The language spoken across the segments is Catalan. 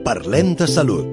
Parlem de salut.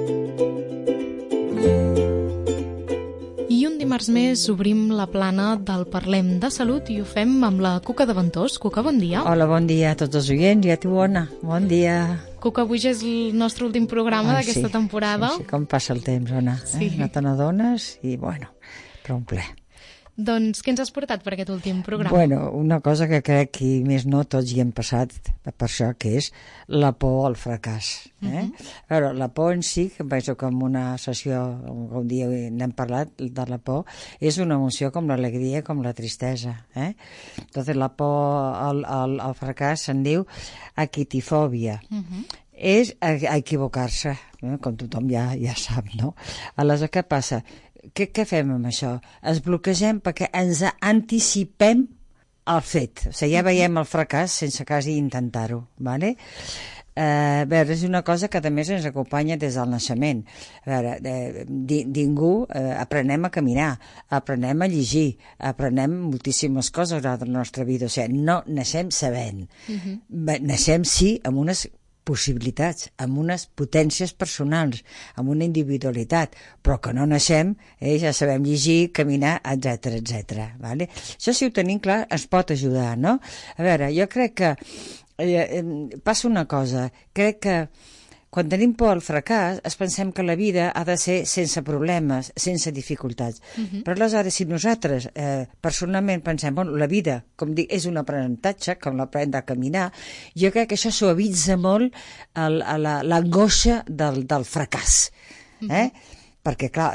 I un dimarts més obrim la plana del Parlem de Salut i ho fem amb la Cuca de Ventós. Cuca, bon dia. Hola, bon dia a tots els oients i a tu, Ona. Bon dia. Cuca, avui ja és el nostre últim programa d'aquesta temporada. Sí, com passa el temps, Ona. Sí. No te n'adones i, bueno, però un ple. Doncs què ens has portat per aquest últim programa? Bueno, una cosa que crec que més no tots hi hem passat per això, que és la por al fracàs. A veure, la por en si, que penso que en una sessió un dia n'hem parlat de la por, és una emoció com l'alegria, com la tristesa. Entonces la por al fracàs se'n diu aquitifòbia. És a equivocar-se, com tothom ja sap, no? Aleshores, què passa? Què fem amb això? Es bloquegem perquè ens anticipem al fet. O sigui, ja veiem el fracàs sense quasi intentar-ho, ¿vale? A veure, és una cosa que a més ens acompanya des del naixement. A veure, ningú aprenem a caminar, aprenem a llegir, aprenem moltíssimes coses a la nostra vida. O sigui, no naixem sabent. Naixem, sí, amb unes possibilitats, amb unes potències personals, amb una individualitat, però que no naixem, ja sabem llegir, caminar, etc. Vale? Això, si ho tenim clar, ens pot ajudar, no? A veure, jo crec que passa una cosa, crec que quan tenim por al fracàs, es pensem que la vida ha de ser sense problemes, sense dificultats. Però aleshores, si nosaltres personalment pensem, bueno, la vida, com dic, és un aprenentatge, com l'aprendre a caminar, jo crec que això suavitza molt l'angoixa del fracàs. Perquè, clar,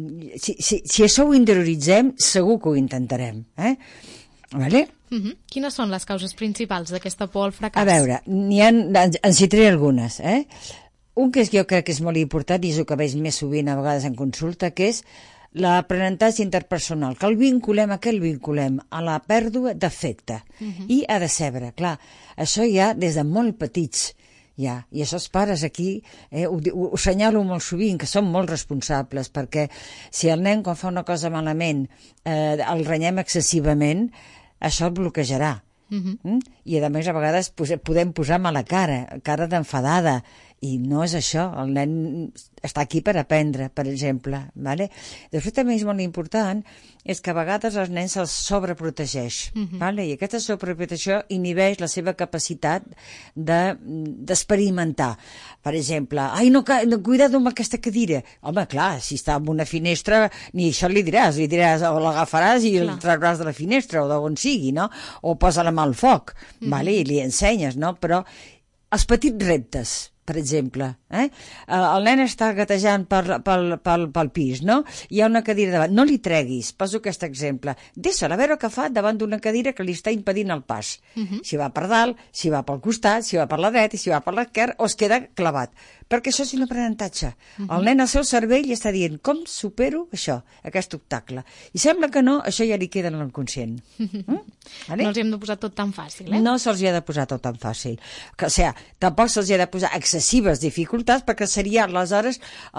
si això ho interioritzem, segur que ho intentarem. Vale? Quines són les causes principals d'aquesta por al fracàs? A veure, en citaré algunes, Un que jo crec que és molt important i és el que veig més sovint a vegades en consulta, que és l'aprenentatge interpersonal, que el vinculem a la pèrdua d'afecte i a decebre. Clar, això ja des de molt petits, ja, i això els pares aquí ho assenyalo molt sovint, que són molt responsables, perquè si el nen quan fa una cosa malament el renyem excessivament, això el bloquejarà. I a més a vegades podem posar mala cara d'enfadada, i no és això, el nen està aquí per aprendre, per exemple. Vale? Després també és molt important és que a vegades els nens se'ls sobreprotegeix, vale? I aquesta sobreprotecció inhibeix la seva capacitat d'experimentar. Per exemple, cuidado amb aquesta cadira. Home, clar, si està en una finestra ni això li diràs o l'agafaràs i el trauràs de la finestra o d'on sigui, no? O posa-la mà al foc, vale? I li ensenyes, no? Però els petits reptes, per exemple, el nen està gatejant pel pis, no? Hi ha una cadira davant, no li treguis, poso aquest exemple, deixa'l a veure què fa davant d'una cadira que li està impedint el pas, si va per dalt, si va pel costat, si va per la dreta, si va per l'esquerra, o es queda clavat, perquè això és un aprenentatge. El nen al seu cervell està dient, com supero això, aquest obstacle? I sembla que no, això ja li queda en l'inconscient. No els hi hem de posar tot tan fàcil, No se'ls hi ha de posar tot tan fàcil. O sigui, tampoc se'ls hi ha de posar excessives dificultats, perquè seria, aleshores,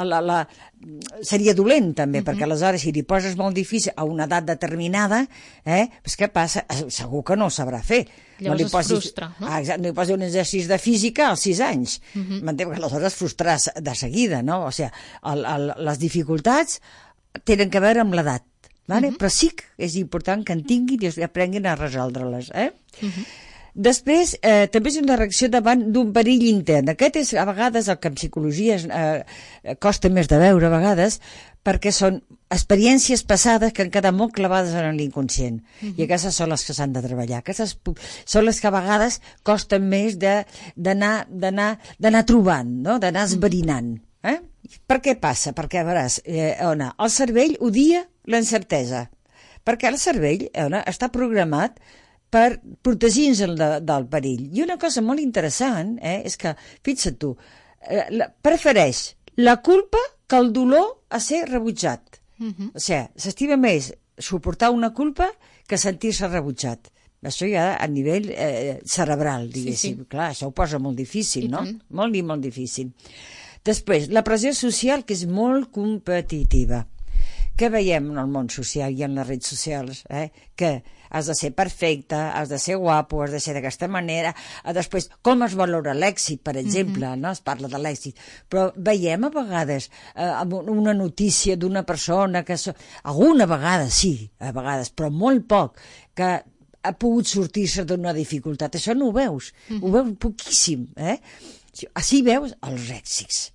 seria dolent, també, perquè aleshores, si li poses molt difícil a una edat determinada, doncs què passa? Segur que no ho sabrà fer. Llavors es frustra, no? Exacte, no li posis un exercici de física als 6 anys. M'entén? Perquè aleshores es frustraràs de seguida, no? O sigui, les dificultats tenen a veure amb l'edat, vale? Però sí que és important que en tinguin i aprenguin a resoldre-les, Després, també és una reacció davant d'un perill intern. Aquest és, a vegades, el que en psicologia costa més de veure, a vegades, perquè són experiències passades que han quedat molt clavades en l'inconscient. I aquestes són les que s'han de treballar. Aquestes són les que a vegades costen més d'anar trobant, no? D'anar esverinant. Per què passa? Perquè, a veure, el cervell odia l'incertesa. Perquè el cervell està programat per protegir-nos del perill. I una cosa molt interessant és que, fixa't tu, prefereix la culpa que el dolor a ser rebutjat. O sigui, s'estima més suportar una culpa que sentir-se rebutjat. Això ja a nivell cerebral, diguéssim. Sí. Clar, això ho posa molt difícil, no? Molt difícil. Després, la pressió social, que és molt competitiva. Què veiem en el món social i en les redes socials? Que has de ser perfecte, has de ser guapo, has de ser d'aquesta manera. Després, com es valora l'èxit, per exemple, no? Es parla de l'èxit. Però veiem a vegades una notícia d'una persona que... Alguna vegada, sí, a vegades, però molt poc, que ha pogut sortir-se d'una dificultat. Això no ho veus. Ho veus poquíssim. Així veus els èxits.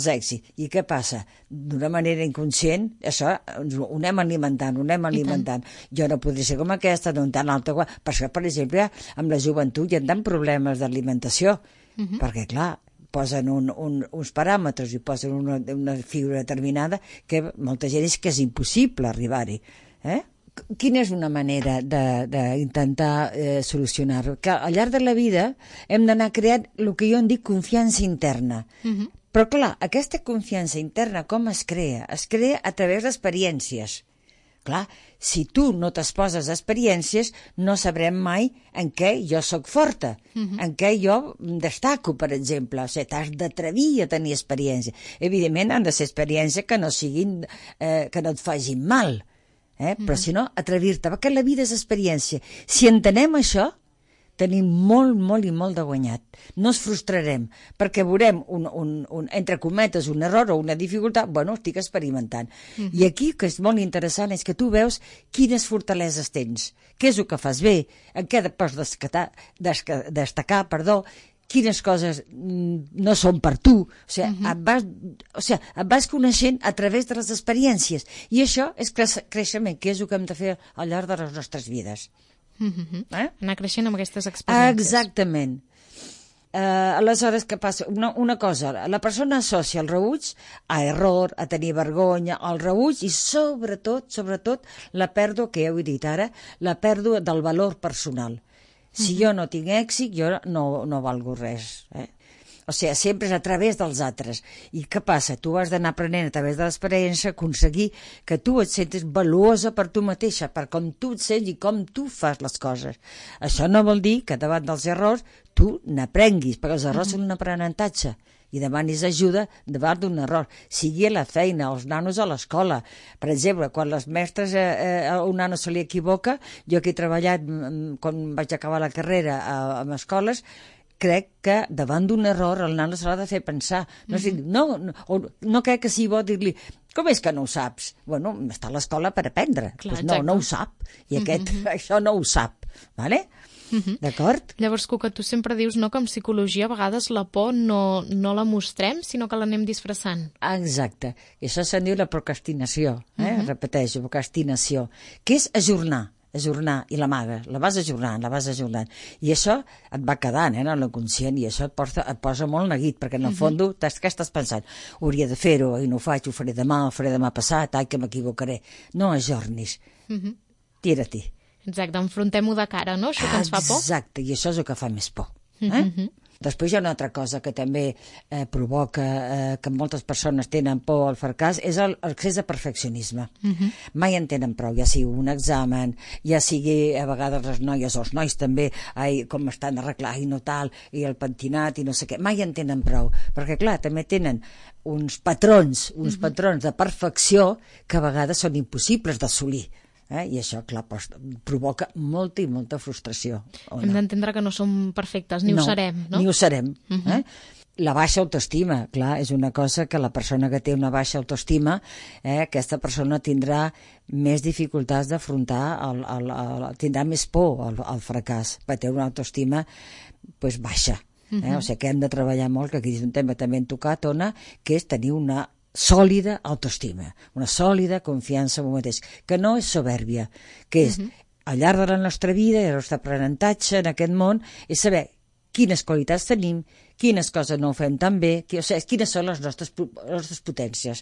I què passa? D'una manera inconscient, això ho anem alimentant. Jo no podré ser com aquesta, no tan alta. Per això, per exemple, amb la joventut hi ha tant problemes d'alimentació, perquè, clar, posen uns paràmetres i posen una figura determinada que molta gent és que és impossible arribar-hi. Quina és una manera d'intentar solucionar-ho? Que al llarg de la vida hem d'anar creant el que jo en dic confiança interna. Però, clar, aquesta confiança interna com es crea? Es crea a través d'experiències. Clar, si tu no t'exposes a experiències, no sabrem mai en què jo sóc forta, en què jo destaco, per exemple. O sigui, t'has d'atrevir a tenir experiències. Evidentment, han de ser experiències que no siguin, que no et facin mal. Però si no, atrevir-te, perquè la vida és experiència. Si entenem això, tenim molt, molt i molt de guanyat. No ens frustrarem, perquè veurem, entre cometes, un error o una dificultat, bueno, estic experimentant. I aquí, que és molt interessant, és que tu veus quines fortaleses tens, què és el que fas bé, en què pots destacar, quines coses no són per tu. O sigui, et vas coneixent a través de les experiències. I això és creixement, que és el que hem de fer al llarg de les nostres vides. Anar creixent amb aquestes experiències. Exactament. Aleshores, què passa? Una cosa, la persona associa el rebuig a error, a tenir vergonya, al rebuig i sobretot la pèrdua, que ja ho he dit ara, la pèrdua del valor personal. Si jo no tinc èxit, jo no valgo res. O sigui, sempre és a través dels altres. I què passa? Tu has d'anar aprenent a través de l'experiència a aconseguir que tu et sentis valuosa per tu mateixa, per com tu et sents i com tu fas les coses. Això no vol dir que davant dels errors tu n'aprenguis, perquè els errors són un aprenentatge i demanis ajuda davant d'un error, sigui a la feina, als nanos a l'escola. Per exemple, quan les mestres a un nano se li equivoca, jo que he treballat quan vaig acabar la carrera en escoles, crec que davant d'un error el nano se l'ha de fer pensar. No crec que sigui bo dir-li com és que no ho saps? Bueno, està a l'escola per aprendre. Clar, pues no ho sap. I això no ho sap. Vale? D'acord? Llavors, Cuca, tu sempre dius que en psicologia a vegades la por no la mostrem, sinó que l'anem disfressant. Exacte. I això se'n diu la procrastinació. Repeteixo, procrastinació. Que és ajornar, i l'amaga, la vas ajornant. I això et va quedant en el conscient i això et posa molt neguit, perquè en el fons què estàs pensant? Hauria de fer-ho i no ho faig, ho faré demà passat, ai que m'equivocaré. No ajornis, tira-t'hi. Exacte, enfrontem-ho de cara, no? Això que ens fa por. Exacte, i això és el que fa més por. Després hi ha una altra cosa que també provoca que moltes persones tenen por al fracàs, és l'excés de perfeccionisme. Mai en tenen prou, ja sigui un examen, ja sigui a vegades les noies o els nois també, com estan arreglant i no tal, i el pentinat i no sé què, mai en tenen prou, perquè clar, també tenen uns patrons de perfecció que a vegades són impossibles d'assolir. I això, clar, provoca molta i molta frustració. Hem d'entendre que no som perfectes, ni ho serem, no? Ni ho serem. La baixa autoestima, clar, és una cosa que la persona que té una baixa autoestima, aquesta persona tindrà més dificultats d'afrontar, tindrà més por al fracàs, perquè té una autoestima baixa. O sigui que hem de treballar molt, que aquí és un tema també hem tocat, Ona, que és tenir una sòlida autoestima, una sòlida confiança en un mateix, que no és soberbia, que és al llarg de la nostra vida i el nostre aprenentatge en aquest món, és saber quines qualitats tenim, quines coses no ho fem tan bé, quines són les nostres potències.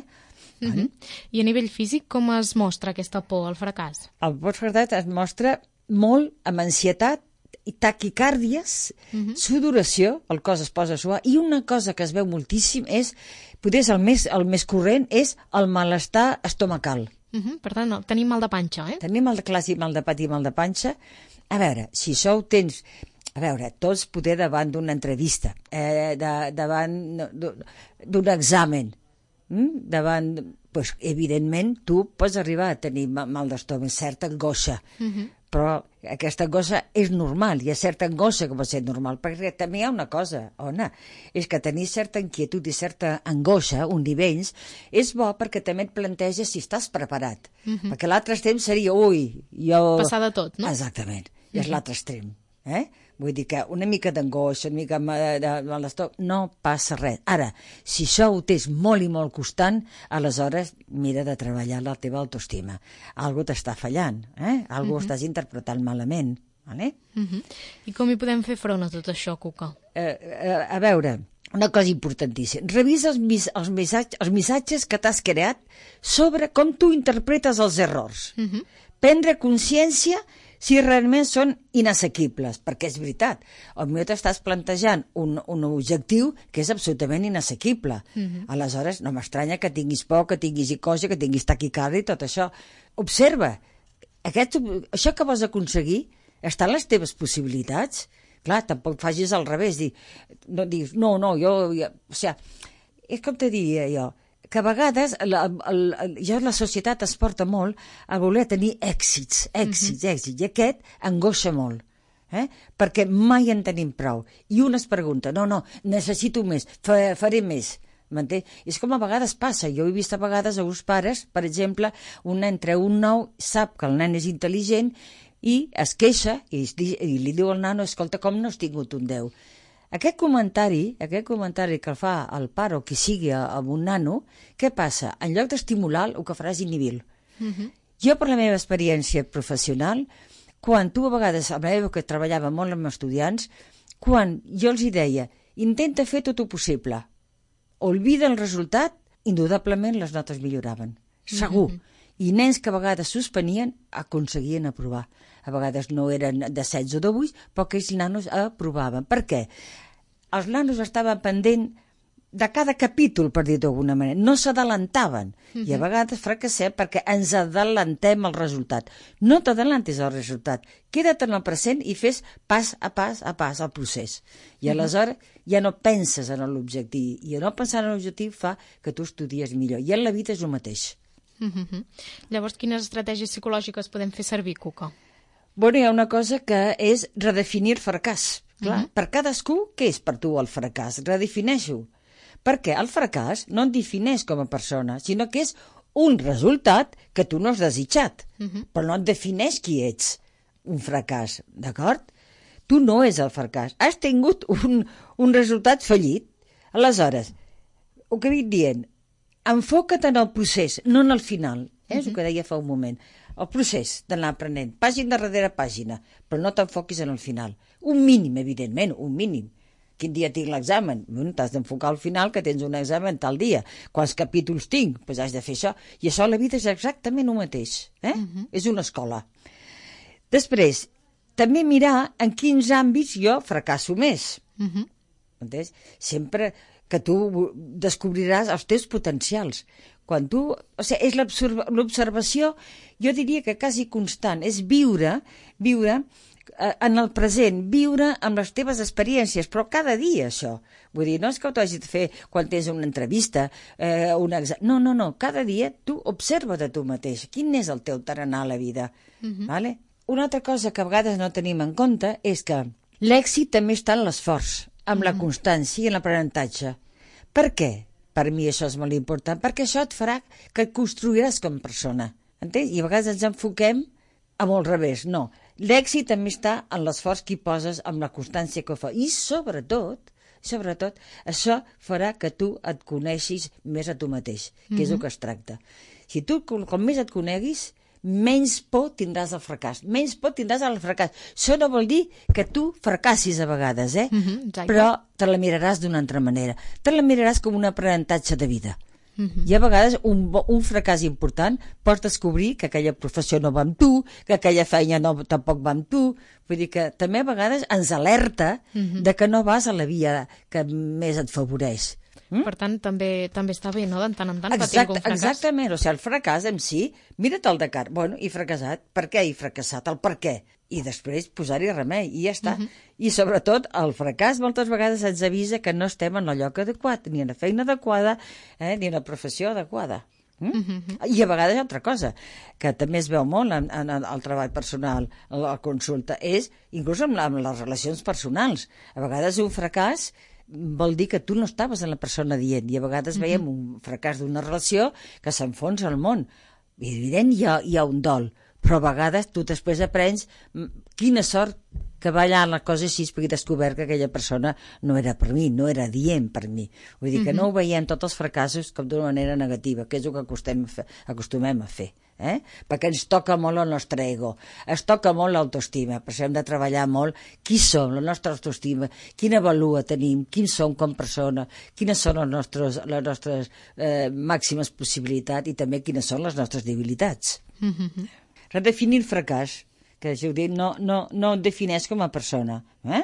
I a nivell físic, com es mostra aquesta por al fracàs? El por al fracàs es mostra molt amb ansietat, i taquicàrdies, sudoració, el cos es posa suar, i una cosa que es veu moltíssim és, potser el més corrent, és el malestar estomacal. Per tant, tenim mal de panxa, Tenim el clàssic mal de pati i mal de panxa. A veure, si això ho tens... A veure, tots poder davant d'una entrevista, davant d'un examen, davant, doncs, evidentment, tu pots arribar a tenir mal d'estómac, certa angoixa, però aquesta angoixa és normal, hi ha certa angoixa que pot ser normal, perquè també hi ha una cosa, Ona, és que tenir certa inquietud i certa angoixa, un nivells, és bo perquè també et planteges si estàs preparat, perquè l'altre extrem seria, passar de tot, no? Exactament, i és l'altre extrem, Vull dir que una mica d'angoixa, una mica de malestar, no passa res. Ara, si això ho tens molt i molt costant, aleshores mira de treballar la teva autoestima. Algo t'està fallant, algo estàs interpretant malament. Vale? I com hi podem fer front a tot això, Cuca? A veure, una cosa importantíssima. Revisa els missatges que t'has creat sobre com tu interpretes els errors. Prendre consciència si realment són inassequibles, perquè és veritat, potser t'estàs plantejant un objectiu que és absolutament inassequible. Aleshores, no m'estranya que tinguis por, que tinguis cosa, que tinguis taquicàrdia i tot això. Observa, això que vols aconseguir està a les teves possibilitats. Clar, tampoc facis al revés, no diguis, o sigui, és com te diria jo, que a vegades la societat es porta molt a voler tenir èxits, i aquest angoixa molt, perquè mai en tenim prou. I un es pregunta, no, necessito més, faré més. M'entens? És com a vegades passa. Jo he vist a vegades a uns pares, per exemple, un nen treu un 9, sap que el nen és intel·ligent i es queixa i li diu al nano, escolta, com no has tingut un 10? Aquest comentari que el fa el pare o qui sigui amb un nano, què passa? En lloc d'estimular, el que farà és inhibir. Jo, per la meva experiència professional, quan tu a vegades, a l'època que treballava molt amb estudiants, quan jo els deia, intenta fer tot el possible, oblida el resultat, indudablement les notes milloraven, segur. I nens que a vegades suspenien aconseguien aprovar. A vegades no eren de 16 o de 8, però aquells nanos aprovaven. Per què? Els nanos estaven pendents de cada capítol, per dir d'alguna manera. No s'adalantaven. I a vegades fracassem perquè ens adalantem al resultat. No t'adalantis al resultat. Queda't en el present i fes pas a pas el procés. I aleshores ja no penses en l'objectiu. I no pensar en l'objectiu fa que tu estudies millor. I en la vida és el mateix. Llavors, quines estratègies psicològiques podem fer servir, Cuca? Bueno, hi ha una cosa que és redefinir fracàs. Clar, per cadascú, què és per tu el fracàs? Redefineix-ho. Perquè el fracàs no et defineix com a persona, sinó que és un resultat que tu no has desitjat, però no et defineix qui ets. Un fracàs, d'acord? Tu no és el fracàs. Has tingut un resultat fallit. Aleshores, el que dic dient, enfoca't en el procés, no en el final. És el que deia fa un moment. El procés d'anar aprenent, pàgina darrere pàgina, però no t'enfoquis en el final. Un mínim, evidentment, un mínim. Quin dia tinc l'examen? Bueno, t'has d'enfocar al final que tens un examen tal dia. Quants capítols tinc? Doncs has de fer això. I això a la vida és exactament el mateix. És una escola. Després, també mirar en quins àmbits jo fracasso més. Entens? Sempre que tu descobriràs els teus potencials. Quan tu... O sigui, és l'observació, jo diria que quasi constant, és viure en el present, viure amb les teves experiències, però cada dia això. Vull dir, no és que ho hagis de fer quan tens una entrevista, un examen. No, cada dia tu observa de tu mateix. Quin és el teu tarannà a la vida? Vale? Una altra cosa que a vegades no tenim en compte és que l'èxit també està en l'esforç, amb la constància i en l'aprenentatge. Per què? Per mi això és molt important, perquè això et farà que et construiràs com a persona. Entens? I a vegades ens enfoquem amb el revés. No, l'èxit també està en l'esforç que hi poses, amb la constància que ho fa. I sobretot, això farà que tu et coneixis més a tu mateix, que és el que es tracta. Si tu, com més et coneguis, menys por tindràs al fracàs. Això no vol dir que tu fracassis a vegades, però te la miraràs d'una altra manera. Te la miraràs com un aprenentatge de vida. I a vegades un fracàs important pots descobrir que aquella professió no va amb tu, que aquella feina tampoc va amb tu. Vull dir que també a vegades ens alerta de que no vas a la via que més et favoreix. Per tant, també està bé, no?, de tant en tant patir algun fracàs. Exactament, o sigui, el fracàs en si, mira't el de car, bueno, he fracassat, per què he fracassat, el per què? I després posar-hi remei, i ja està. I sobretot, el fracàs moltes vegades ens avisa que no estem en el lloc adequat, ni en la feina adequada, ni en la professió adequada. I a vegades altra cosa, que també es veu molt en el treball personal, la consulta, és inclús amb les relacions personals. A vegades un fracàs vol dir que tu no estaves en la persona dient, i a vegades veiem un fracàs d'una relació que s'enfonsa al món. Evident, hi ha un dol, però a vegades tu després aprens quina sort que va allà la cosa així, perquè he descobert que aquella persona no era per mi, no era dient per mi. Vull dir que no ho veiem tots els fracassos com d'una manera negativa, que és el que acostumem a fer. Perquè ens toca molt el nostre ego, ens toca molt l'autoestima, per això hem de treballar molt qui som, la nostra autoestima, quina valua tenim, quins som com persona, quines són les nostres màximes possibilitats i també quines són les nostres debilitats. Redefinir el fracàs, que no et defineix com a persona.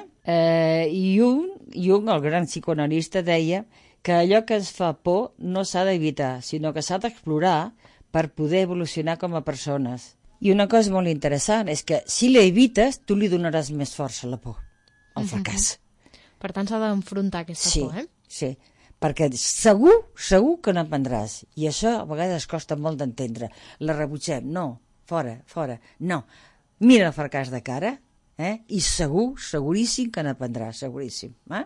Jung, el gran psicoanalista, deia que allò que ens fa por no s'ha d'evitar, sinó que s'ha d'explorar per poder evolucionar com a persones. I una cosa molt interessant és que si l'evites, tu li donaràs més força a la por, al fracàs. Per tant, s'ha d'enfrontar aquesta por, Sí, perquè segur que n'aprendràs. I això a vegades costa molt d'entendre. La rebutgem, no, fora, no. Mira el fracàs de cara, i seguríssim que n'aprendràs, seguríssim. A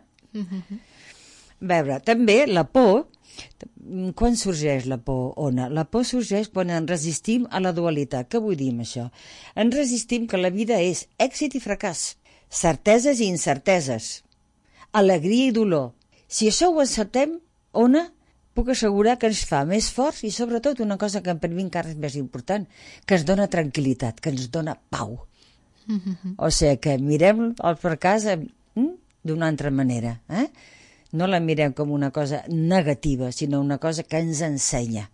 veure, també la por, quan sorgeix la por, Ona? La por sorgeix quan ens resistim a la dualitat. Què vull dir amb això? Ens resistim que la vida és èxit i fracàs, certeses i incerteses, alegria i dolor. Si això ho acceptem, Ona, puc assegurar que ens fa més forts i sobretot una cosa que per mi encara és més important, que ens dona tranquil·litat, que ens dona pau. O sigui que mirem el fracàs d'una altra manera. No la mirem com una cosa negativa, sinó una cosa que ens ensenya.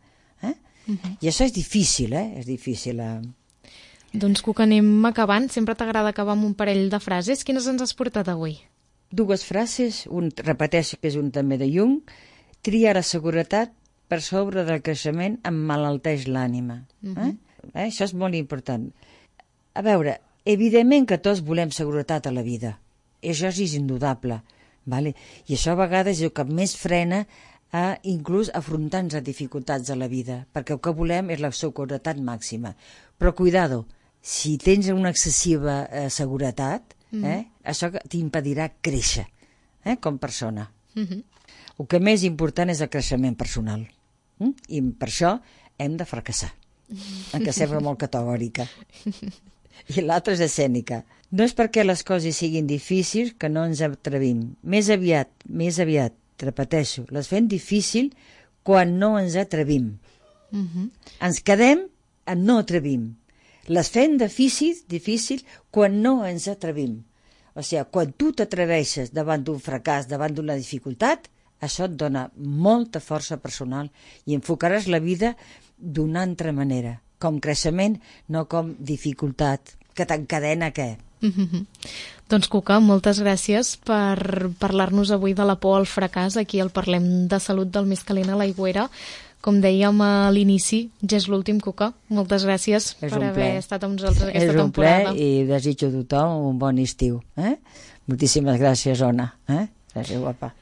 I això és difícil, És difícil. Doncs, Cuca, anem acabant. Sempre t'agrada acabar amb un parell de frases. Quines ens has portat avui? Dues frases, repeteixo que és un també de Jung. Tria la seguretat per sobre del creixement emmalalteix l'ànima. Això és molt important. A veure, evidentment que tots volem seguretat a la vida. Això és indudable. I això a vegades és el que més frena inclús afrontar-nos a dificultats a la vida, perquè el que volem és la seguretat màxima. Però cuidado, si tens una excessiva seguretat, això t'impedirà créixer com persona. El que més important és el creixement personal. I per això hem de fracassar. Que sembla molt categòrica. I l'altra és escènica. No és perquè les coses siguin difícils que no ens atrevim. Més aviat, repeteixo, les fem difícil quan no ens atrevim. Ens quedem en no atrevim. Les fem difícil quan no ens atrevim. O sigui, quan tu t'atreveixes davant d'un fracàs, davant d'una dificultat, això et dona molta força personal i enfocaràs la vida d'una altra manera, com creixement, no com dificultat, que t'encadena què. Doncs, Cuca, moltes gràcies per parlar-nos avui de la por al fracàs aquí al Parlem de Salut del Més Calent a l'Aigüera. Com dèiem a l'inici, ja és l'últim, Cuca. Moltes gràcies per haver estat amb nosaltres aquesta temporada. És un ple i desitjo a tothom un bon estiu. Moltíssimes gràcies, Ona. Gràcies, guapa.